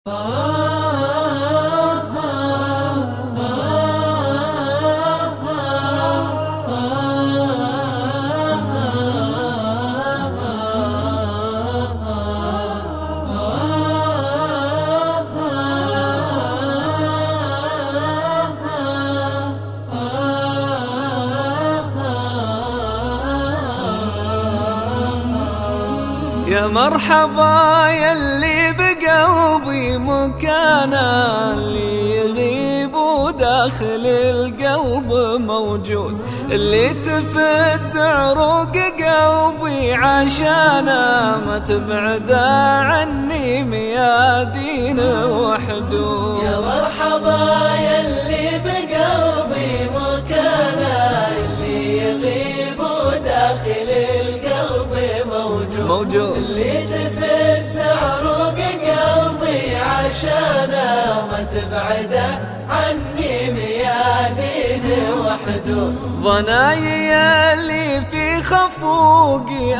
يا مرحبا يلي بقلبي مكانا، اللي يغيب وداخل القلب موجود، اللي تفز عروق قلبي عشانا، ما تبعد عني ميادين وحدود. يا مرحبا يلي بقلبي مكانا، اللي يغيب وداخل القلب موجود، اللي تفز عروق قلبي عشانا، وما تبعده عني ميادين وحدود. ظناي اللي في خفوقي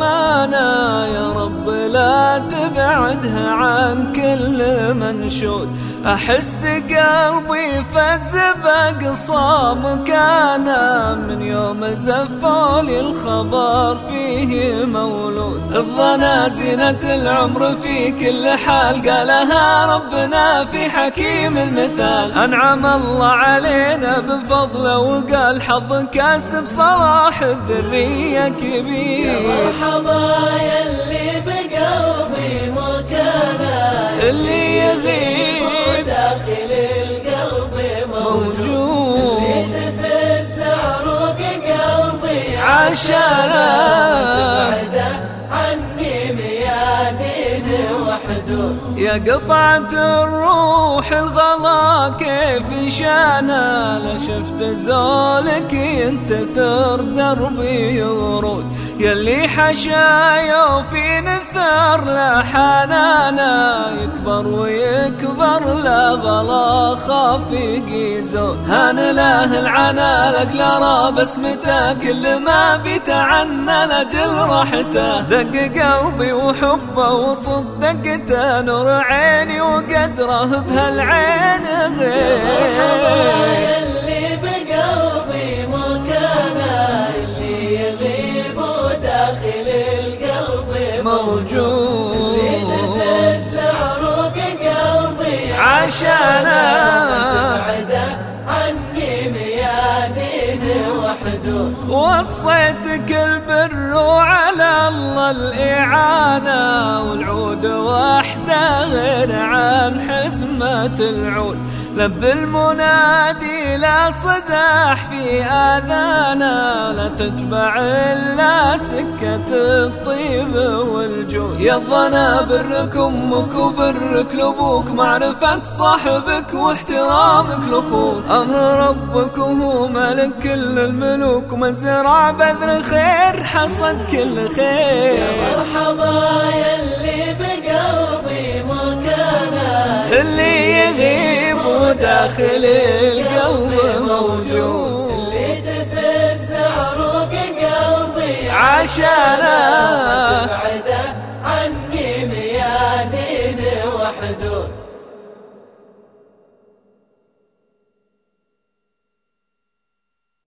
أمانة، يا رب لا تبعدها عن كل منشود، أحس قلبي فز بأقصى مكانه، من يوم زفولي الخبر فيه مولود. الظنا زينة العمر في كل حال، قالها ربنا في حكيم المثال، أنعم الله علينا بفضله وقال حظ كاسب صلاح الذرية كبير. يا مرحبا يلي بقلبي مكانا، اللي يغيب داخل القلب موجود، اللي تفز عروق قلبي عشانا، تبعده عني ميادين وحدود. يا قطعة الروح الغلا كيف شانا، لا شفت زولك ينتثر دربي ورود، يلي حشايا في نثر لا حنانا، يكبر ويكبر لا غلا خافق يزود، هان له العنا لاجل ارى بسمته، كل ما بيتعنى لاجل راحته، دق قلبي وحبه وصدقته، نور عيني وقدره بهالعين غير. يلي بقلبي مكانا، اللي يغيب وداخل القلب موجود، اللي تفز عروق قلبي عشانا، تبعده عني ميادين وحدود. وصيتك البر وعلى الله الإعانة، والعود وحده غير عن حزمة العود، لب المنادي لا صداح في آذانا، لا تتبع إلا سكة الطيب والجود. يا الظنا برك أمك وبرك لأبوك، معرفة صاحبك واحترامك لأخوك، أمر ربك وهو ملك كل الملوك، ومزرع بذر خير حصد كل خير. يا مرحبا يلي بقلبي مكانا، اللي يغيب وداخل القلب موجود، اللي تفز عروق قلبي عشانا، تبعده